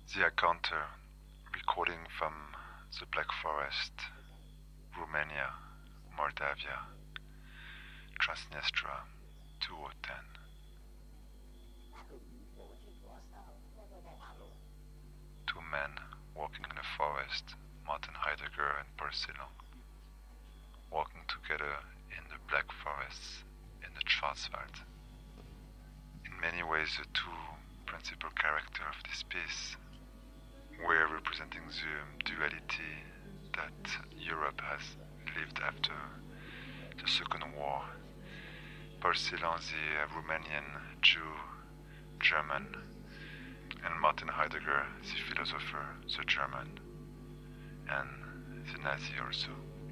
The Encounter, recording from the Black Forest, Romania, Moldavia, Transnistria, 2010. Two men walking in the forest, Martin Heidegger and Paul Celan, walking together in the Black Forests in the Schwarzwald. In many ways, the two principal characters of this piece were representing the duality that Europe has lived after the Second War. Paul Celan, the Romanian Jew, German, and Martin Heidegger, the philosopher, the German, and the Nazi also.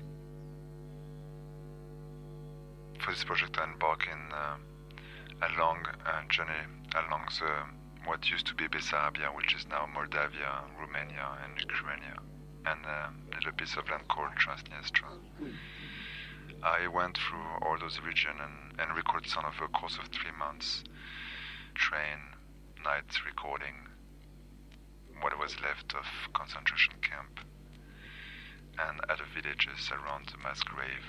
For this project, I embark in a long journey along what used to be Bessarabia, which is now Moldavia, Romania, and Ukraine, and a little piece of land called Transnistria. I went through all those regions and recorded some over a course of 3 months. Train, night recording, what was left of concentration camp, and other villages around the mass grave.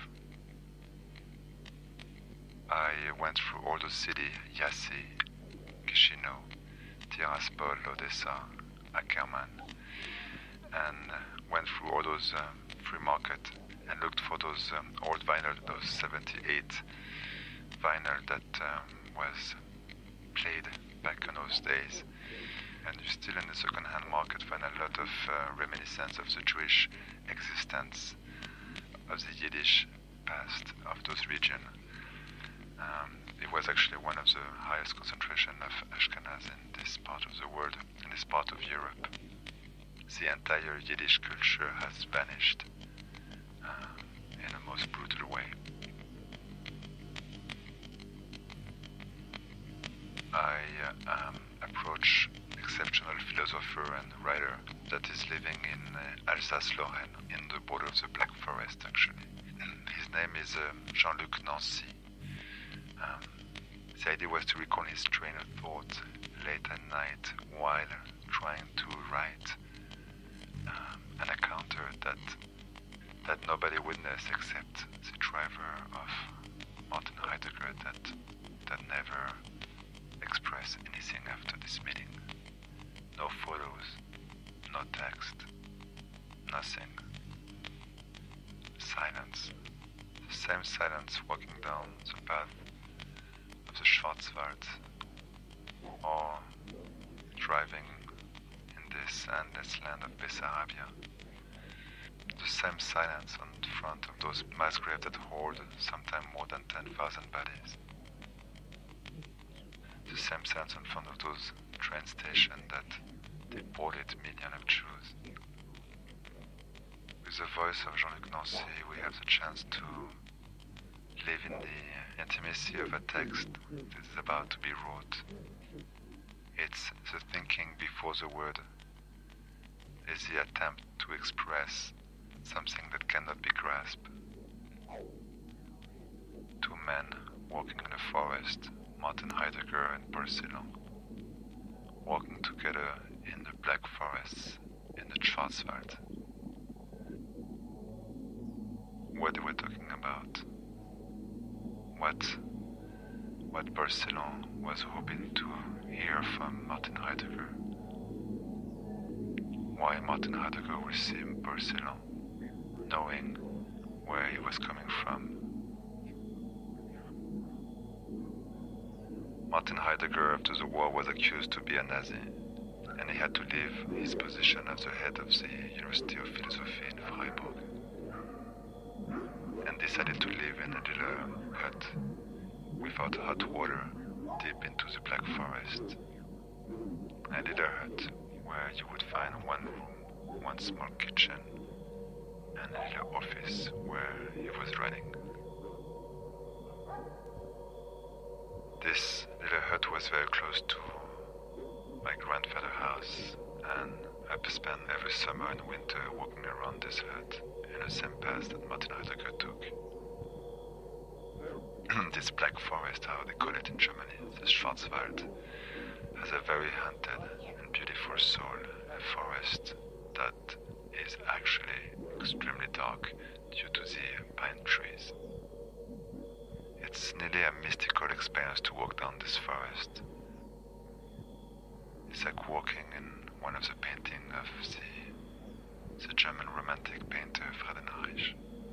I went through all those cities, Iași, Chișinău, Tiraspol, Odessa, Ackerman, and went through all those free market and looked for those old vinyl, those 78 vinyl that was played back in those days. And you still in the second-hand market find a lot of reminiscence of the Jewish existence, of the Yiddish past of those regions. It was actually one of the highest concentration of Ashkenaz in this part of the world, in this part of Europe. The entire Yiddish culture has vanished in a most brutal way. I approach exceptional philosopher and writer that is living in Alsace-Lorraine, in the border of the Black Forest, actually. His name is Jean-Luc Nancy. The idea was to recall his train of thought late at night while trying to write an encounter that nobody witnessed except the driver of Martin Heidegger that never expressed anything after this meeting. No photos, no text, nothing. Silence. The same silence walking down the path of the Schwarzwald or driving in this endless land of Bessarabia. The same silence in front of those mass graves that hold sometimes more than 10,000 bodies. The same silence in front of those train stations that deported millions of Jews. With the voice of Jean-Luc Nancy, we have the chance to live in the intimacy of a text that is about to be wrote. It's the thinking before the word. It's the attempt to express something that cannot be grasped. Two men walking in the forest, Martin Heidegger and Paul Celan, walking together in the Black Forests in the Schwarzwald. What they were talking about? What Paul Celan was hoping to hear from Martin Heidegger. Why Martin Heidegger would see Paul Celan, knowing where he was coming from. Martin Heidegger, after the war, was accused to be a Nazi, and he had to leave his position as the head of the University of Philosophy in Freiburg, and decided to live in a little hut without hot water deep into the Black Forest. A little hut where you would find one room, one small kitchen, and a little office where he was writing. This little hut was very close to my grandfather's house, and I spent every summer and winter walking around this hut in the same path that Martin Heidegger took. This Black Forest, how they call it in Germany, this Schwarzwald, has a very haunted and beautiful soul, a forest that is actually extremely dark due to the pine trees. It's nearly a mystical experience to walk down this forest. It's like walking in one of the paintings of the German romantic painter Friedenreich.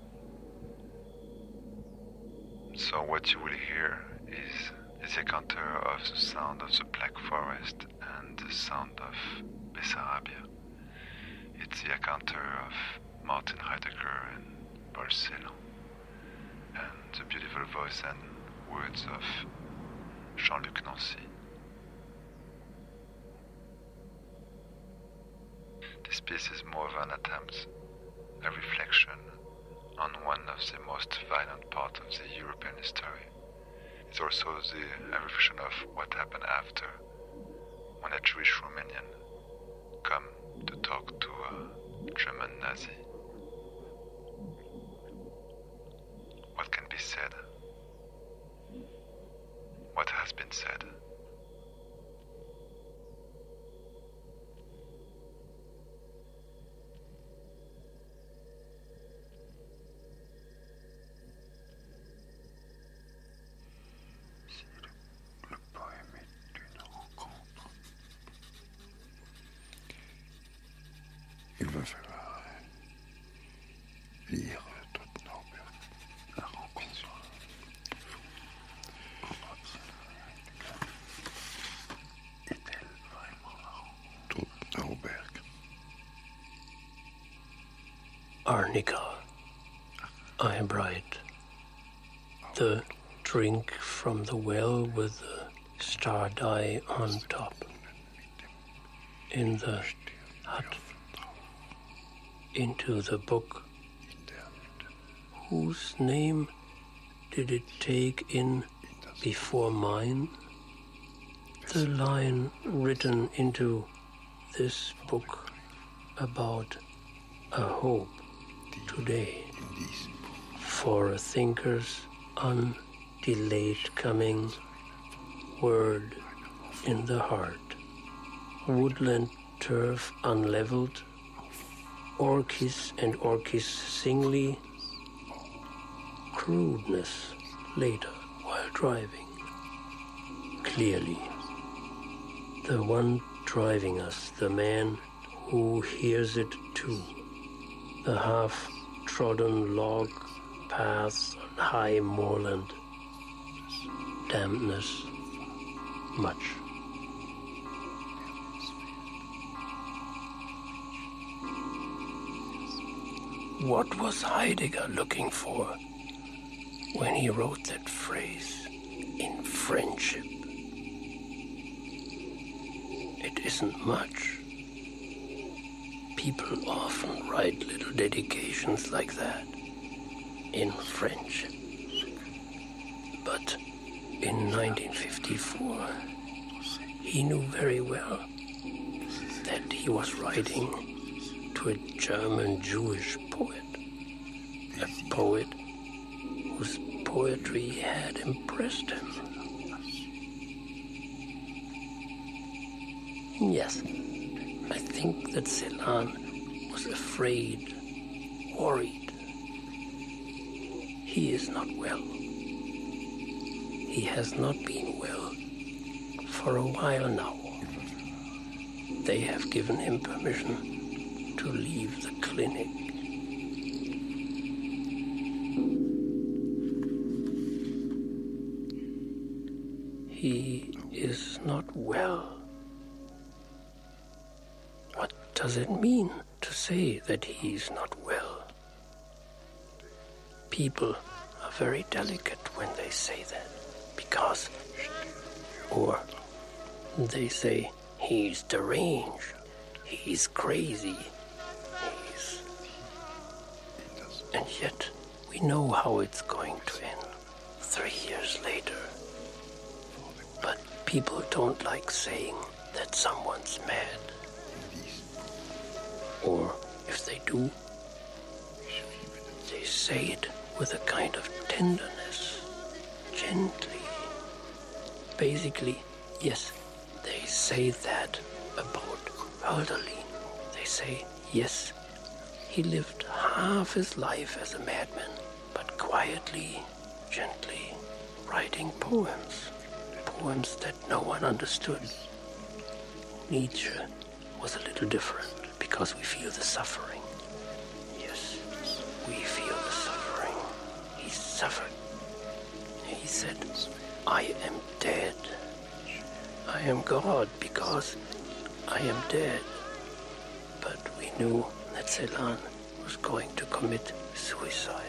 So what you will hear is the encounter of the sound of the Black Forest and the sound of Bessarabia. It's the encounter of Martin Heidegger and Paul Celan, and the beautiful voice and words of Jean-Luc Nancy. This piece is more of an attempt, a reflection on one of the most violent parts of the European history. It's also a reflection of what happened after, when a Jewish Romanian come to talk to a German Nazi. What can be said? What has been said? Il va falloir lire Tod Norberg, la rencontre. Est-elle vraiment la rencontre? Tod Norberg. Arnica, I am bright. The drink from the well with the star dye on top. In the hut. Into the book. Whose name did it take in before mine? The line written into this book about a hope today for a thinker's undelayed coming, word in the heart, woodland turf unleveled, orchis and orchis singly, crudeness later while driving. Clearly, the one driving us, the man who hears it too, the half-trodden log paths on high moorland, dampness, much. What was Heidegger looking for when he wrote that phrase, in friendship? It isn't much. People often write little dedications like that, in friendship. But in 1954, he knew very well that he was writing to a German Jewish poet, a poet whose poetry had impressed him. Yes, I think that Celan was afraid, worried. He is not well. He has not been well for a while now. They have given him permission to leave the clinic. He is not well. What does it mean to say that he is not well? People are very delicate when they say that, because, or they say he's deranged, he's crazy, and yet we know how it's going to end 3 years later. But people don't like saying that someone's mad. Or if they do, they say it with a kind of tenderness, gently. Basically, yes, they say that about Hölderlin. They say, yes, he lived half his life as a madman, but quietly, gently, writing poems that no one understood. Nietzsche was a little different because we feel the suffering. Yes, we feel the suffering. He suffered. He said, I am dead. I am God because I am dead. But we knew that Celan was going to commit suicide.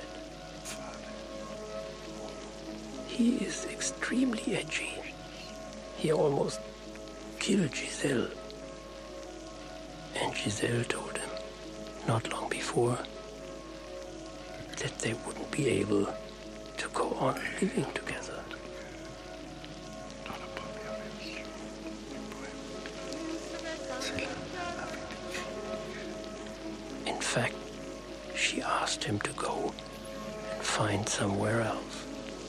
He is extremely edgy. He almost killed Giselle. And Giselle told him, not long before, that they wouldn't be able to go on living together. In fact, she asked him to go and find somewhere else.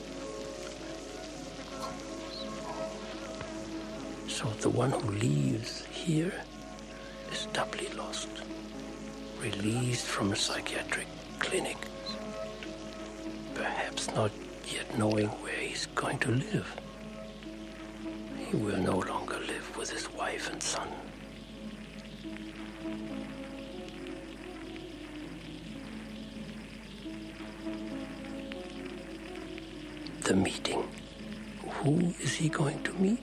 So the one who leaves here is doubly lost, released from a psychiatric clinic, perhaps not yet knowing where he's going to live. He will no longer live with his wife and son. The meeting. Who is he going to meet?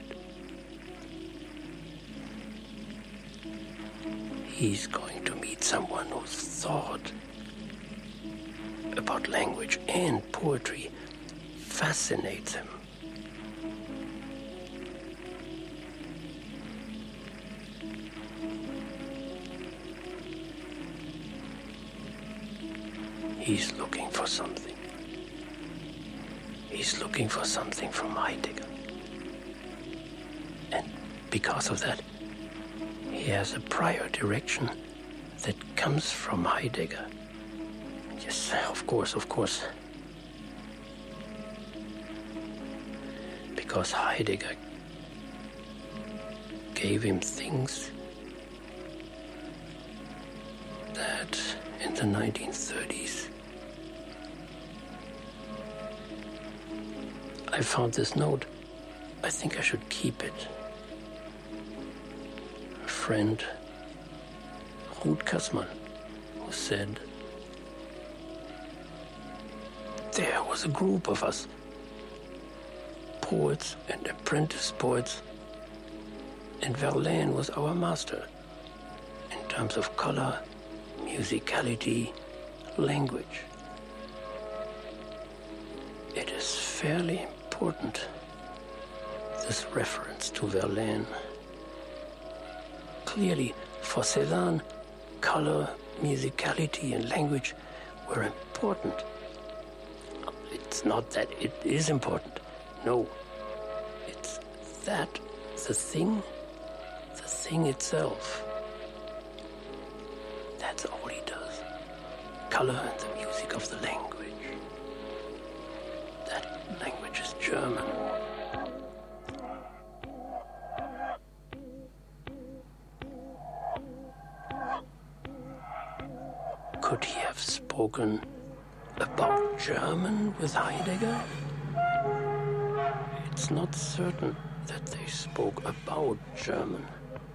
He's going to meet someone whose thought about language and poetry fascinates him. He's looking for something. He's looking for something from Heidegger. And because of that, he has a prior direction that comes from Heidegger. Yes, of course. Because Heidegger gave him things that in the 1930s I found this note. I think I should keep it. A friend, Ruud Kassmann, who said, there was a group of us, poets and apprentice poets, and Verlaine was our master in terms of color, musicality, language. It is fairly important, this reference to Verlaine. Clearly, for Celan, color, musicality, and language were important. It's not that it is important. No. It's that the thing itself. That's all he does. Color and the music of the language. That language is German. Could he have spoken about German with Heidegger? It's not certain that they spoke about German.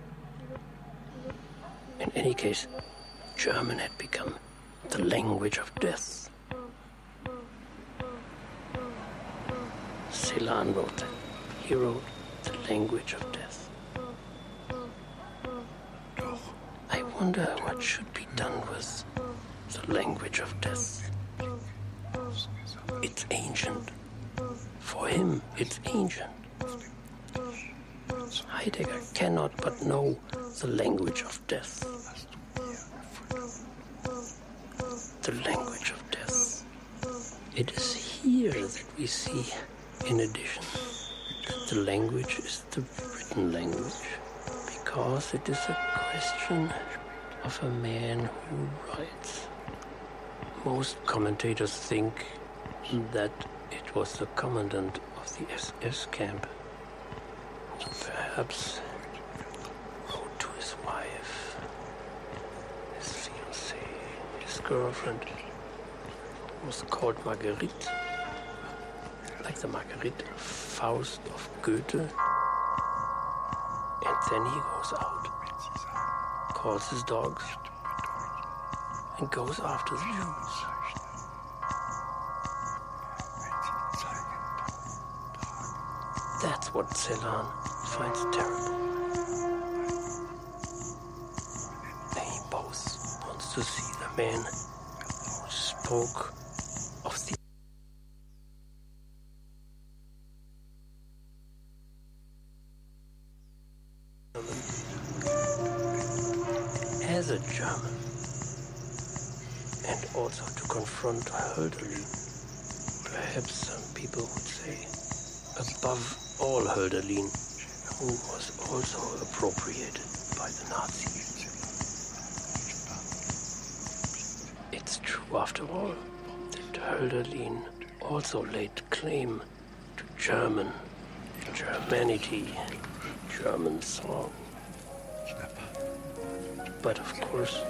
In any case, German had become the language of death. Celan wrote that. He wrote the language of death. I wonder what should be done with the language of death. It's ancient. For him, it's ancient. Heidegger cannot but know the language of death. The language of death. It is here that we see, in addition, that the language is the written language, because it is a question of a man who writes. Most commentators think that it was the commandant of the SS camp who perhaps wrote to his wife. his girlfriend was called Marguerite, like the Marguerite Faust of Goethe. And then he goes out, calls his dogs, and goes after the Jews. That's what Celan finds terrible. He both wants to see the man who spoke of the as a German, and also to confront Hölderlin. Perhaps some people would say above all Hölderlin, who was also appropriated by the Nazis. It's true, after all, that Hölderlin also laid claim to Germanity, German song. But of course,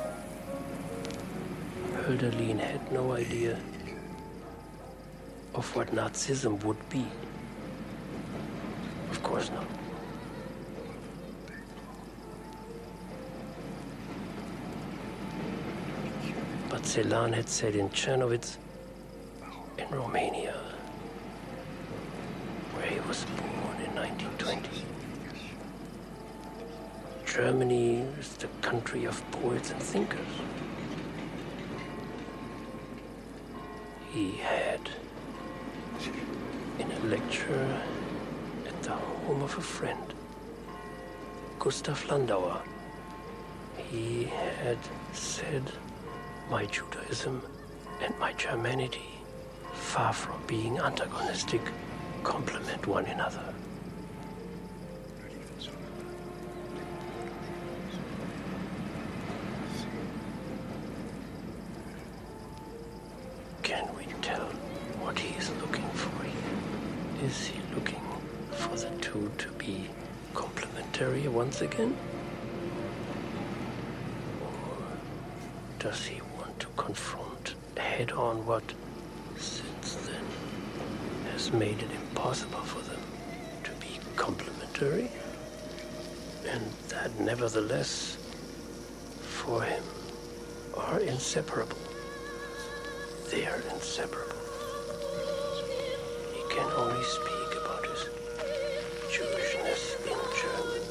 Hölderlin had no idea of what Nazism would be. Of course not. But Celan had said in Czernowitz, in Romania, where he was born in 1920. Germany is the country of poets and thinkers. He had, in a lecture at the home of a friend, Gustav Landauer, he had said, "My Judaism and my Germanity, far from being antagonistic, complement one another." Can we tell what he is looking for here? Is he looking for the two to be complementary once again? Or does he want to confront head-on what, since then, has made it impossible for them to be complementary? And that, nevertheless, for him, are inseparable. They are inseparable. He can only speak about his Jewishness in German.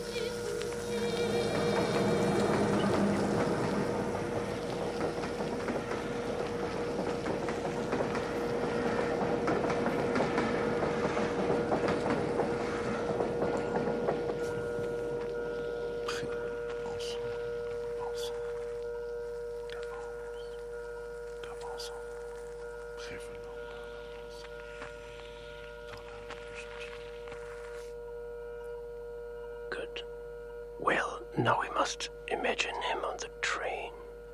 Good. Well, now we must imagine him on the train.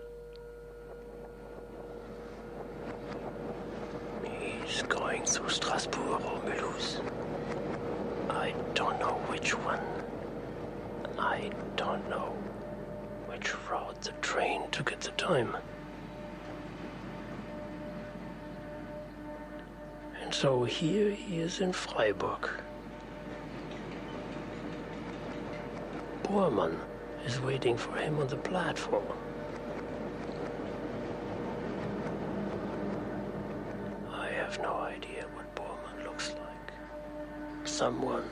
He's going through Strasbourg or Mulhouse. I don't know which one. I don't know which route the train took at the time. And so here he is in Freiburg. Bormann is waiting for him on the platform. I have no idea what Bormann looks like. Someone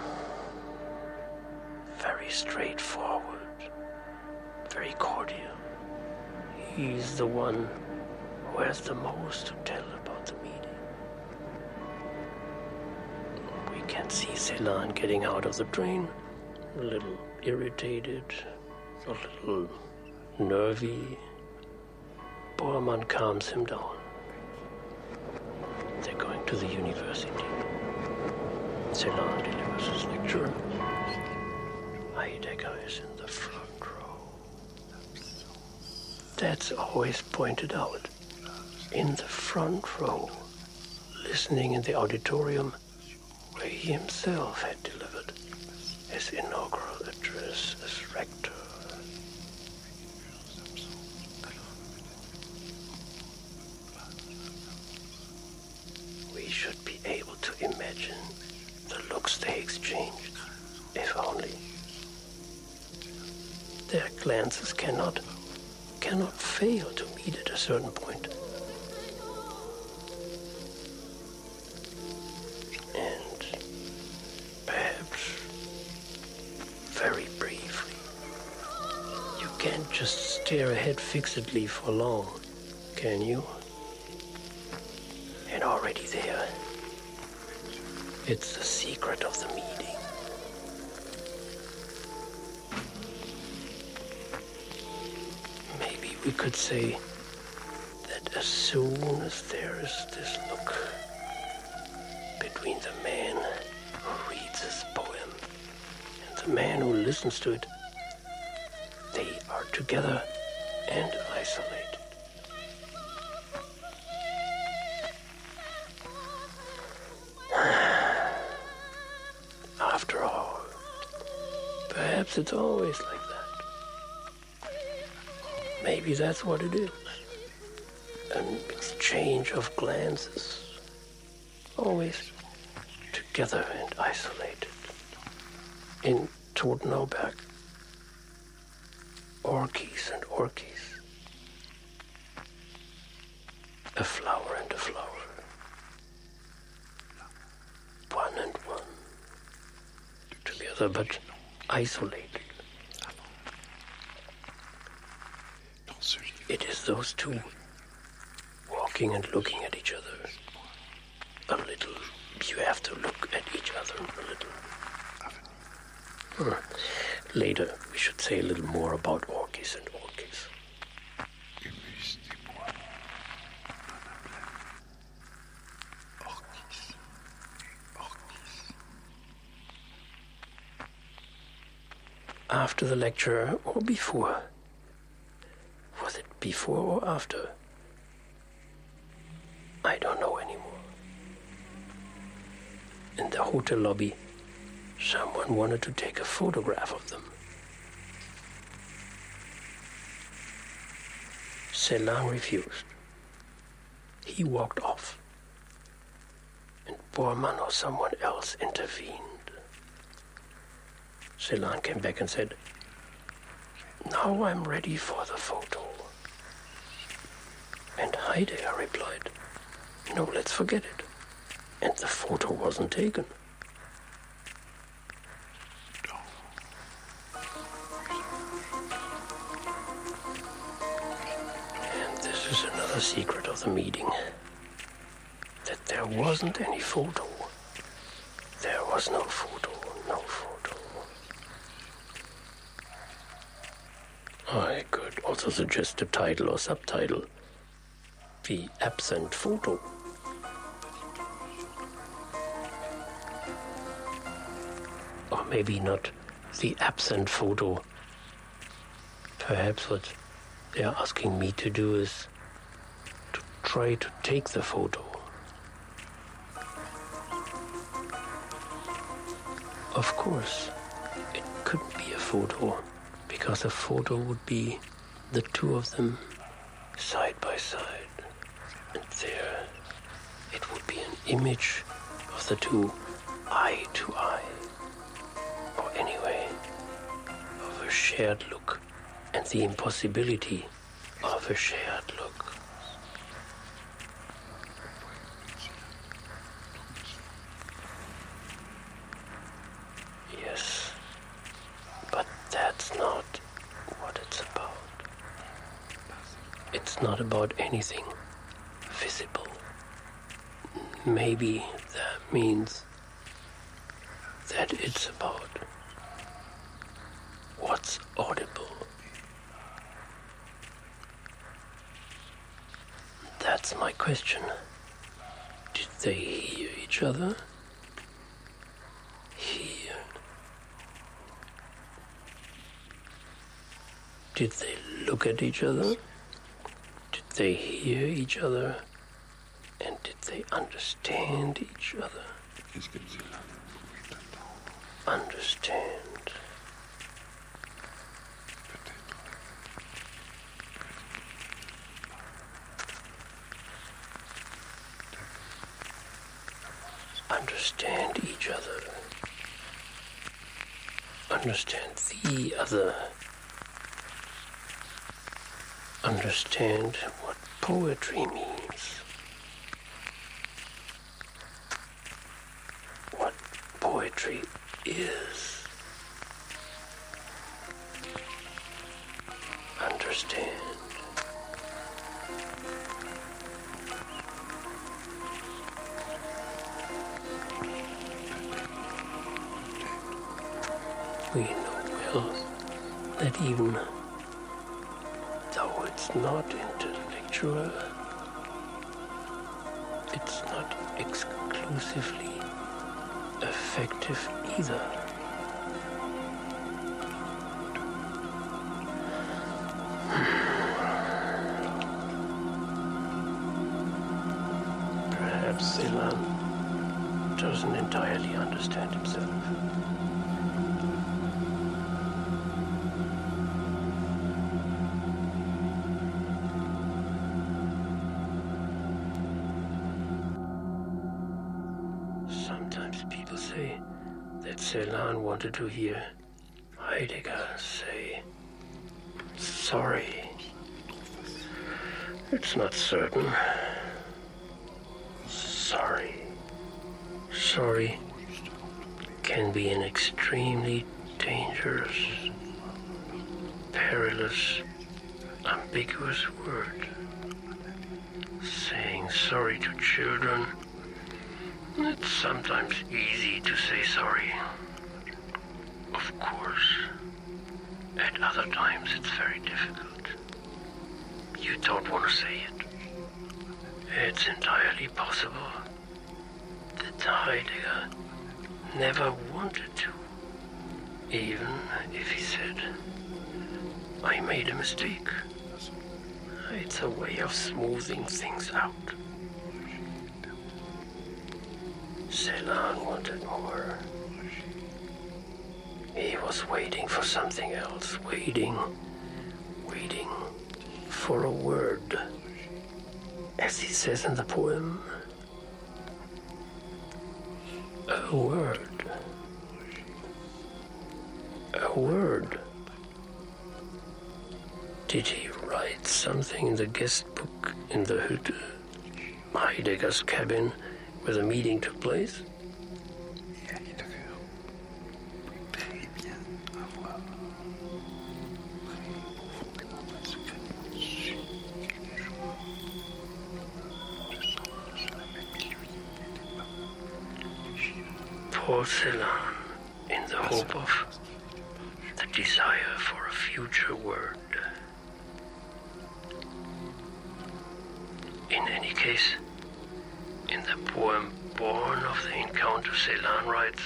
very straightforward, very cordial. He's the one who has the most to tell about the meeting. We can see Celan getting out of the train, a little irritated, a little nervy. Bormann calms him down. They're going to the university. Celan delivers his lecture. Heidegger is in the front row. That's always pointed out. In the front row, listening in the auditorium where he himself had delivered his inaugural address as rector. changed, if only. Their glances cannot fail to meet at a certain point. And perhaps very briefly. You can't just stare ahead fixedly for long, can you? And already there, it's the secret of the meeting. Maybe we could say that as soon as there is this look between the man who reads his poem and the man who listens to it, they are together and isolated. After all, perhaps it's always like that. Maybe that's what it is. An exchange of glances. Always together and isolated. In Totenauberg. Orchies and orchies. A flower and a flower. One and one. Together but isolated. It is those two walking and looking at each other. A little. You have to look at each other a little. Later, we should say a little more about orchies and orchies. After the lecture or before? Was it before or after? I don't know anymore. In the hotel lobby, someone wanted to take a photograph of them. Celan refused. He walked off. And Bormann or someone else intervened. Celan came back and said, "Now I'm ready for the photo." And Heidegger replied, "No, let's forget it." And the photo wasn't taken. And this is another secret of the meeting. That there wasn't any photo. There was no photo, no photo. I could also suggest a title or subtitle. The Absent Photo. Or maybe not the absent photo. Perhaps what they're asking me to do is to try to take the photo. Of course, it couldn't be a photo, because a photo would be the two of them side by side. And there, it would be an image of the two eye to eye. Or anyway, of a shared look and the impossibility of a shared look. Yes, but that's not what it's about. It's not about anything visible. Maybe that means that it's about what's audible. That's my question. Did they hear each other? Hear. Did they look at each other? Did they hear each other? And did they understand each other? Understand. Understand each other. understand the other. Understand what poetry means. What poetry is. Understand. We know well that even though it's not intellectual, it's not exclusively effective either. Perhaps Celan doesn't entirely understand himself. Sometimes people say that Celan wanted to hear Heidegger say, sorry. It's not certain. Sorry can be an extremely dangerous, perilous, ambiguous word. Saying sorry to children, it's sometimes easy to say sorry. Of course, at other times it's very difficult. You don't want to say it. It's entirely possible that Heidegger never wanted to, even if he said, I made a mistake. It's a way of smoothing things out. Celan wanted more. He was waiting for something else, waiting for a word, as he says in the poem. A word. A word. Did he write something in the guest book in the Hütte, Heidegger's cabin, where the meeting took place? Paul Celan, in the hope of the desire for a future word. In any case, in the poem Born of the Encounter, Celan writes,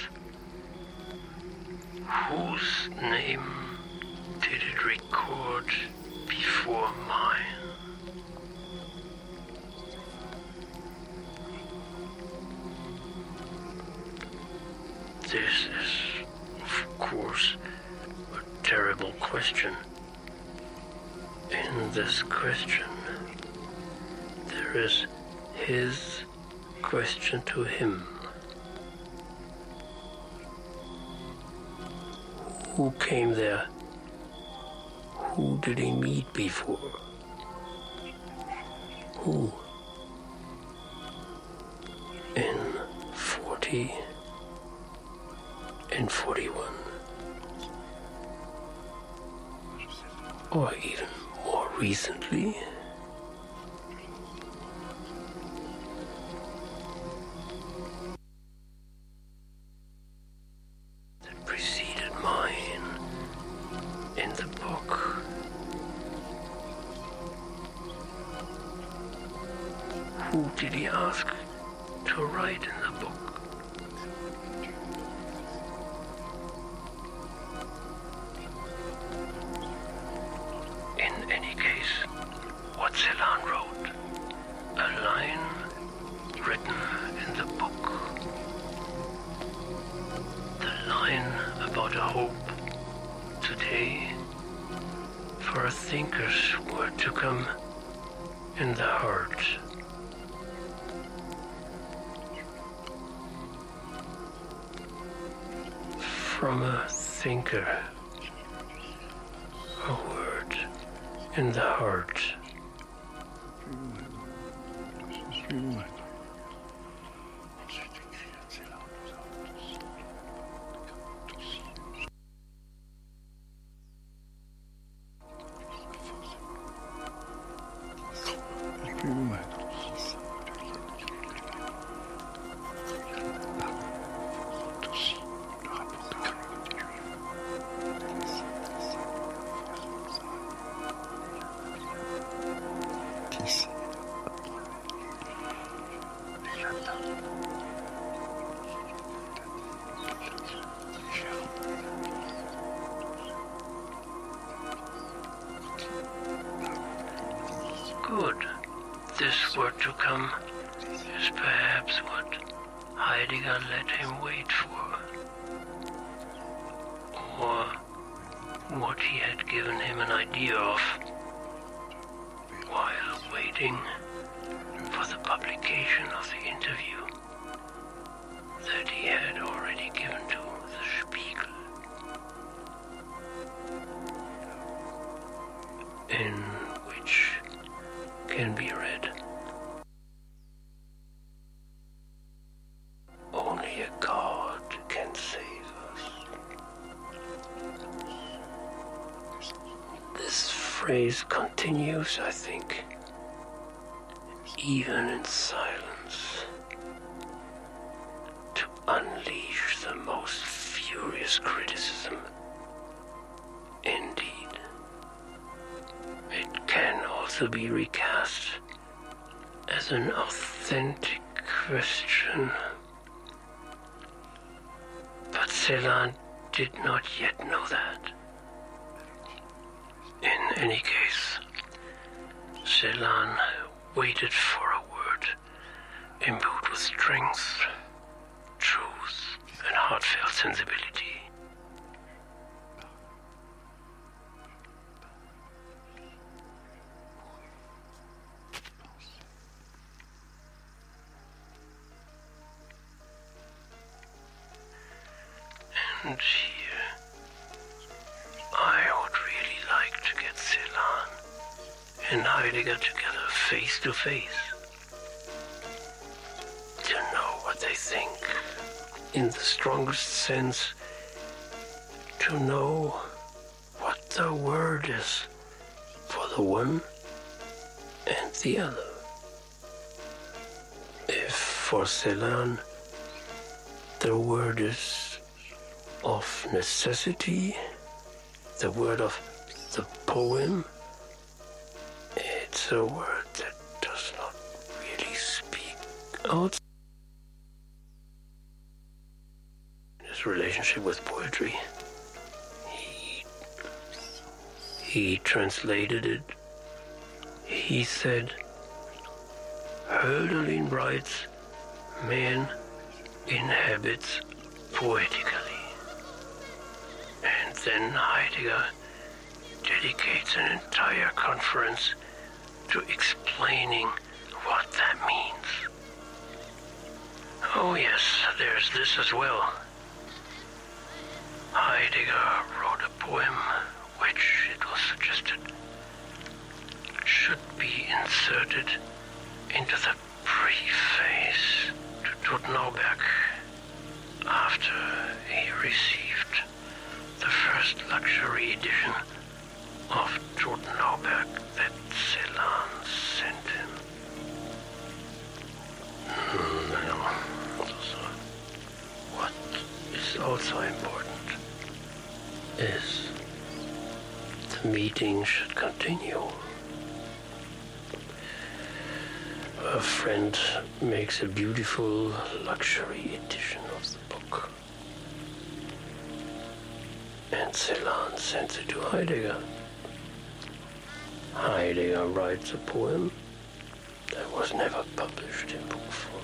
whose name did it record before mine? This is, of course, a terrible question. In this question, there is his question to him. Who came there? Who did he meet before? Who? In 40 and 41. Or even more recently. That preceded mine in the book. Who did he ask to write in the book? In any case, what Celan wrote, a line written in the book, the line about a hope today for a thinker's word to come in the heart. From a thinker, a word in the heart. Good. This word to come is perhaps what Heidegger let him wait for, or what he had given him an idea of while waiting for the publication of the interview that he had already given to the Spiegel, in which can be read, "Only a God can save us." This phrase continues, I think, even in silence, to unleash the most furious criticism. Indeed. It can also be recast as an authentic question. But Celan did not yet know that. In any case, Celan waited for a word imbued with strength, truth, and heartfelt sensibility. And here, I would really like to get Celan and Heidegger together face to face, to know what they think in the strongest sense, to know what the word is for the one and the other. If for Celan the word is of necessity, the word of the poem, it's a word that does not really speak out. His relationship with poetry, he translated it. He said, Hölderlin writes, man inhabits poetically. And then Heidegger dedicates an entire conference to explaining what that means. Oh yes, there's this as well. Heidegger wrote a poem which, it was suggested, should be inserted into the preface to Totenauberg after he received the first luxury edition of Totenauberg that Celan sent him. What is also important is the meeting should continue. A friend makes a beautiful luxury edition of the book, and Celan sends it to Heidegger. Heidegger writes a poem that was never published in book form.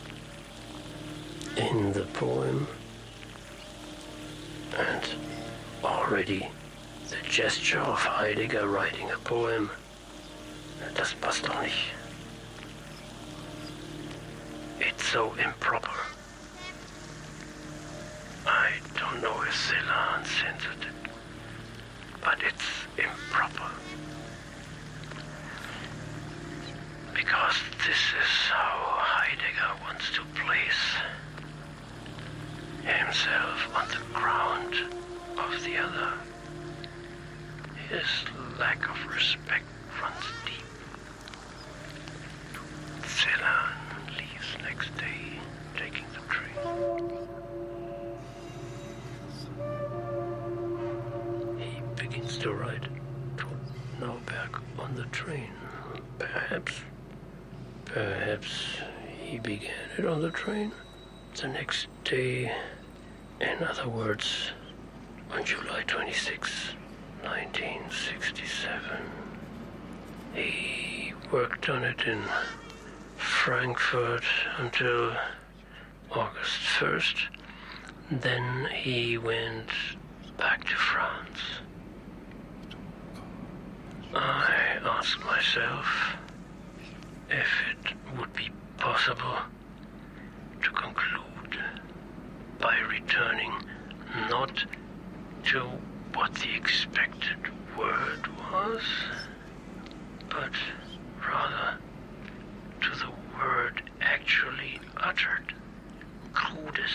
In the poem, and already the gesture of Heidegger writing a poem, das passt doch nicht. It's so improper. I don't don't know if Celan censored it, but it's improper. Because this is how Heidegger wants to place himself on the ground of the other. His lack of respect runs deep. Celan leaves next day, taking the train. He begins to ride toward Nauberg on the train. Perhaps he began it on the train. The next day, in other words, on July 26, 1967, he worked on it in Frankfurt until August 1st. Then he went back to France. I asked myself if it would be possible to conclude by returning not to what the expected word was, but rather to the word actually uttered, crudis.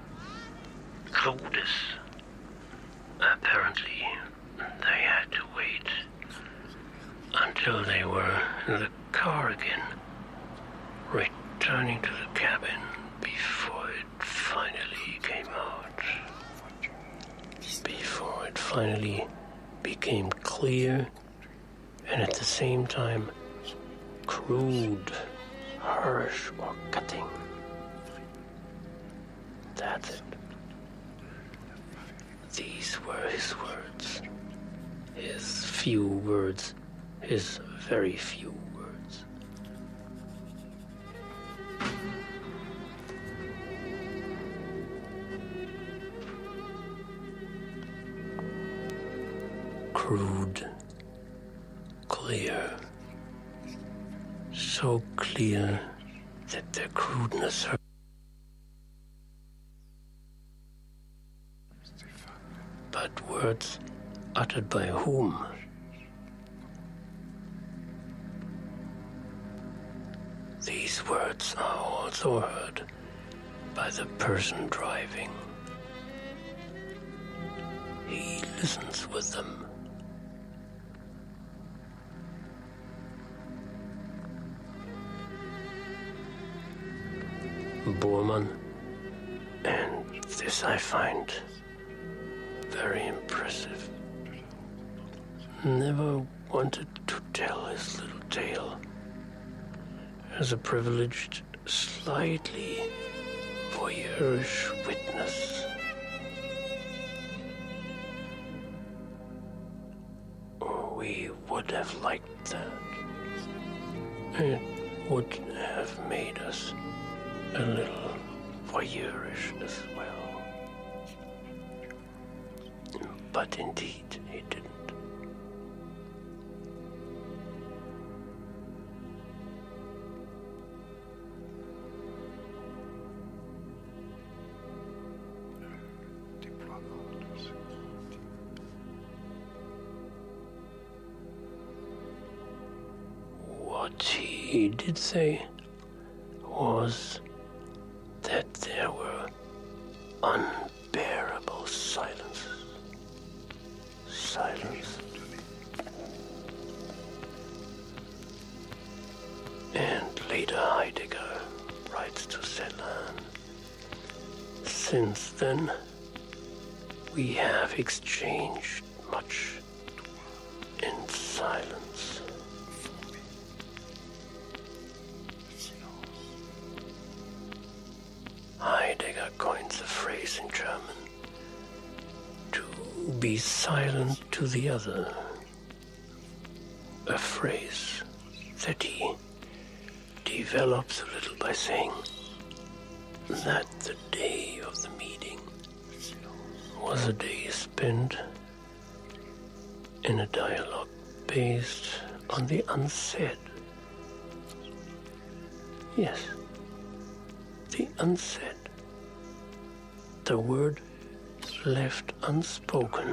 Apparently, they had to wait until they were in the car again, returning to the cabin before it finally came out. Before it finally became clear and at the same time crude, harsh, or cutting. That's it. These were his words. His few words. His very few words. Crude, clear, so clear that their crudeness hurt. But words uttered by whom? These words are also heard by the person driving. He listens with them. Bormann, and this I find very impressive, never wanted to tell his little tale. As a privileged, slightly voyeurish witness. We would have liked that. It would have made us a little voyeurish as well. But indeed, he didn't. What he did say was that there were unbearable silences. Silence. And later Heidegger writes to Celan, since then we have exchanged much in silence. Heidegger coins a phrase in German, to be silent to the other, a phrase that he develops a little by saying that the day of the meeting was a day spent in a dialogue based on the unsaid. Yes, the unsaid. The word left unspoken.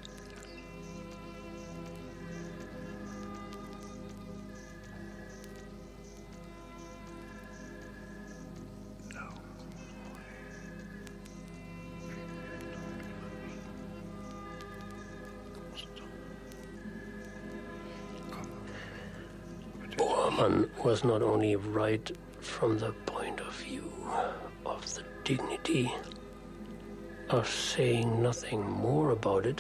Bormann was not only right from the point of view of the dignity of saying nothing more about it,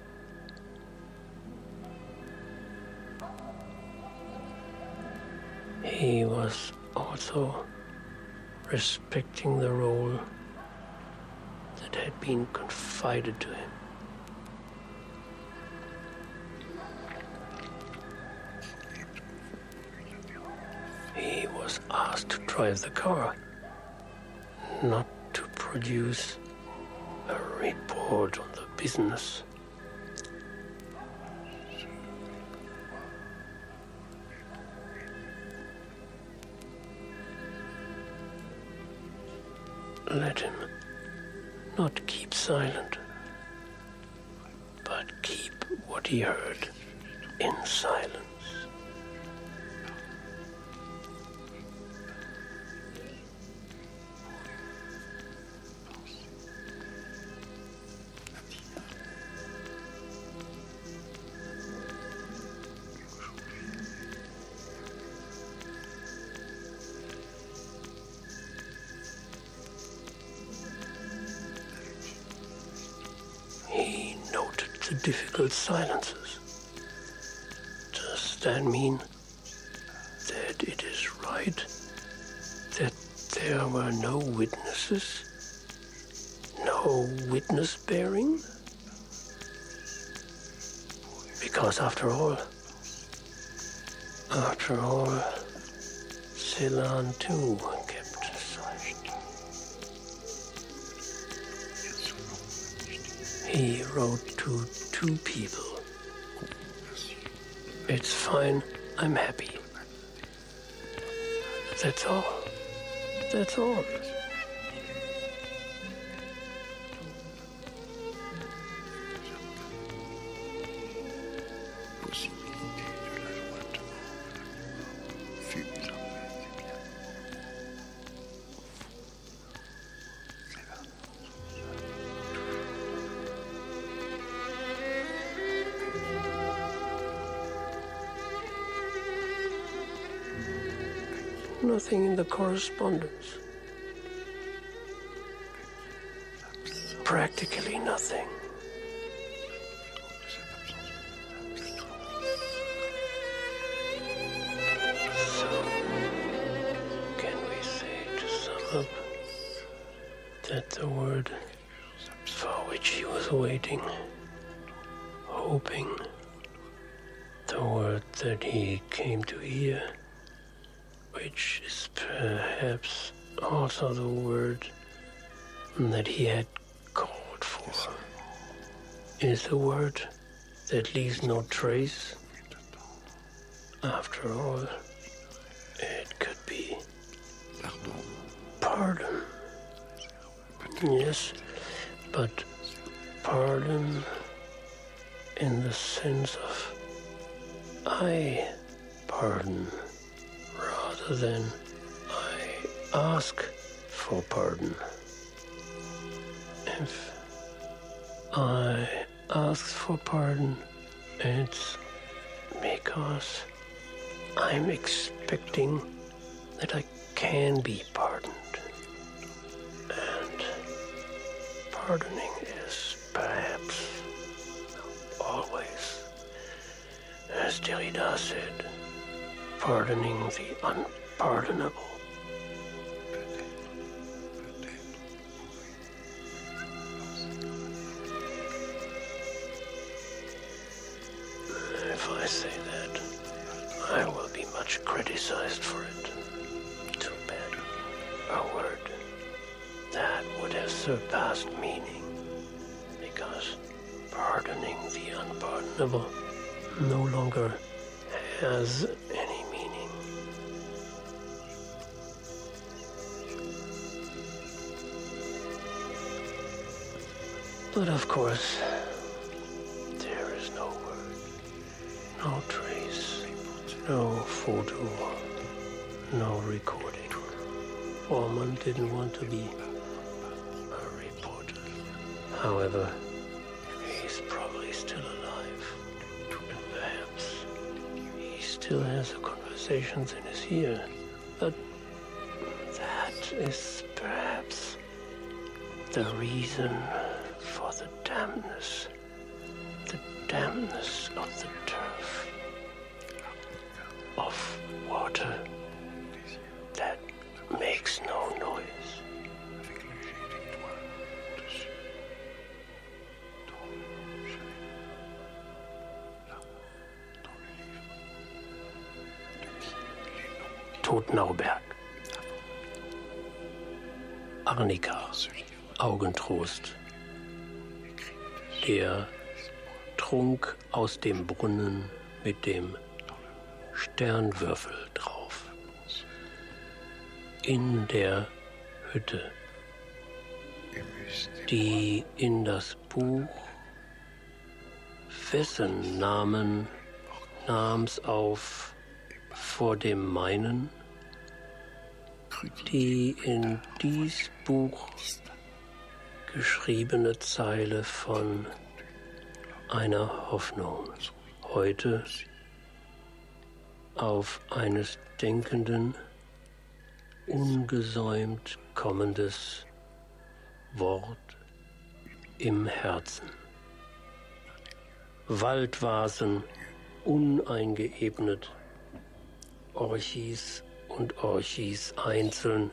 he was also respecting the role that had been confided to him. He was asked to drive the car, not to produce a report on the business. Let him not keep silent, but keep what he heard in silence. He noted the difficult silences. Does that mean that it is right that there were no witnesses? No witness bearing? Because after all, Celan too kept silent. He wrote to 2 people. It's fine, I'm happy. That's all. That's all. Nothing in the correspondence. Practically nothing. So, can we say, to sum up, that the word for which he was waiting, hoping, the word that he came to hear, which is perhaps also the word that he had called for, is a word that leaves no trace. After all, it could be pardon. Yes, but pardon in the sense of I pardon, rather than I ask for pardon. If I ask for pardon, it's because I'm expecting that I can be pardoned. And pardoning is perhaps always, as Derrida said, pardoning the unpardonable. If I say that, I will be much criticized for it. Too bad. A word that would have surpassed meaning, because pardoning the unpardonable no longer has any meaning. But of course, there is no word, no trace, no photo, no recording. Bormann didn't want to be a reporter. However, he's probably still alive. And perhaps he still has the conversations in his ear. But that is perhaps the reason for the dampness of the turf, of water that makes no noise. Tod-Nauberg. Arnika, Augentrost. Der trunk aus dem Brunnen mit dem Sternwürfel drauf. In der Hütte, die in das Buch, wessen Namen nahm's auf vor dem meinen, die in dies Buch geschriebene Zeile von einer Hoffnung heute auf eines Denkenden ungesäumt kommendes Wort im Herzen. Waldvasen uneingeebnet, Orchis und Orchis einzeln,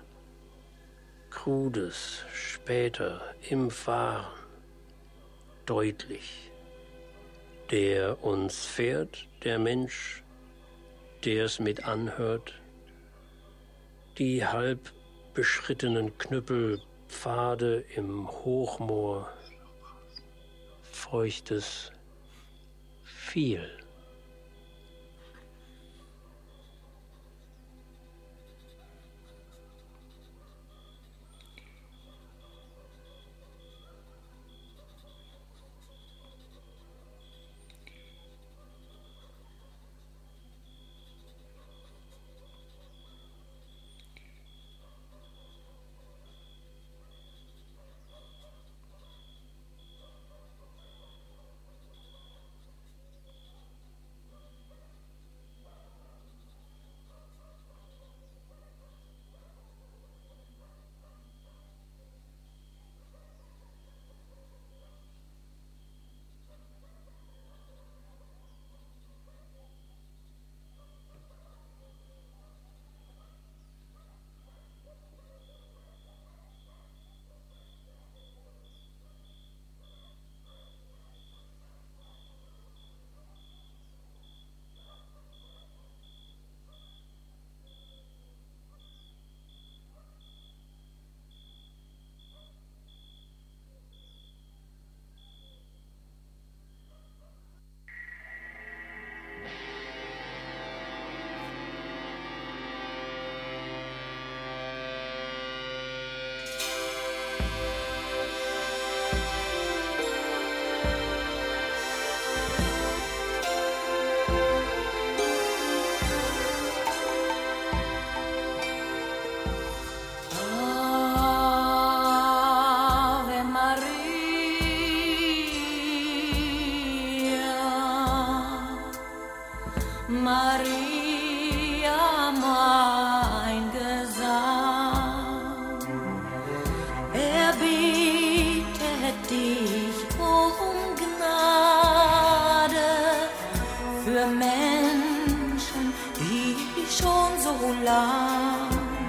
Krudes später im Fahren, deutlich. Der uns fährt, der Mensch, der's mit anhört, die halb beschrittenen Knüppelpfade im Hochmoor, feuchtes viel. Maria, mein Gesang, er bittet dich um Gnade für Menschen, die schon so lang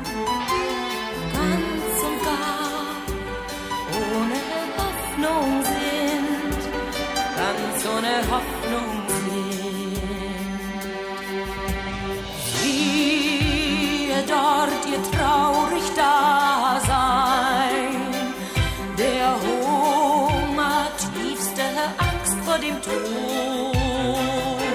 ganz und gar ohne Hoffnung sind, ganz ohne Hoffnung sind. Dort ihr traurig Dasein, der Hunger, tiefste Angst vor dem Tod.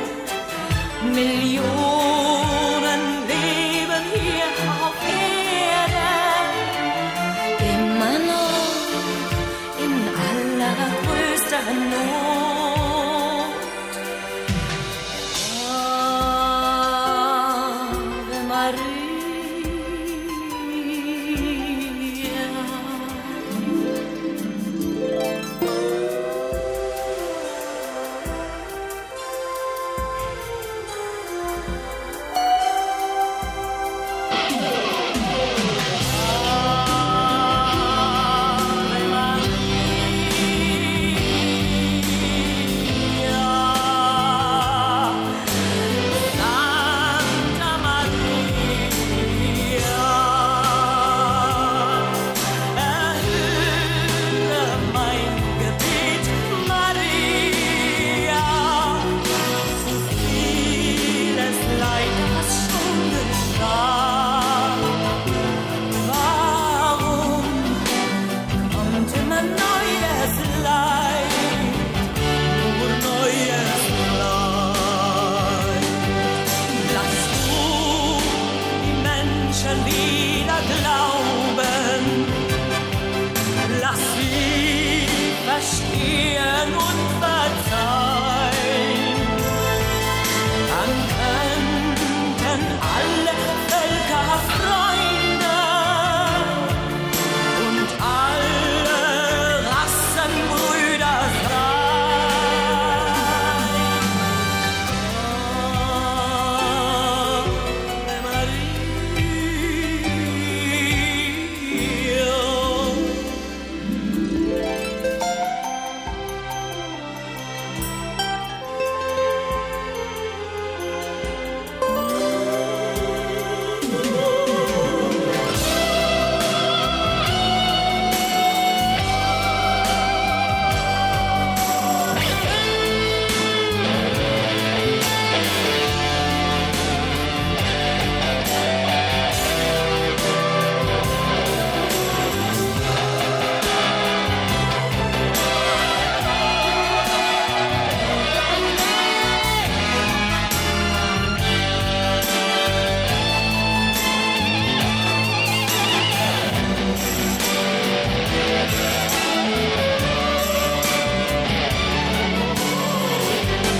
Millionen leben hier auf Erden, immer noch in aller Größe. Menschen wieder glauben. Lass sie verstehen und verzeihen. Dann könnten alle Völker Freunde und alle Rassen Brüder sein. Ave Maria.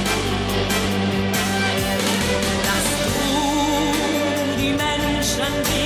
Lass du die Menschen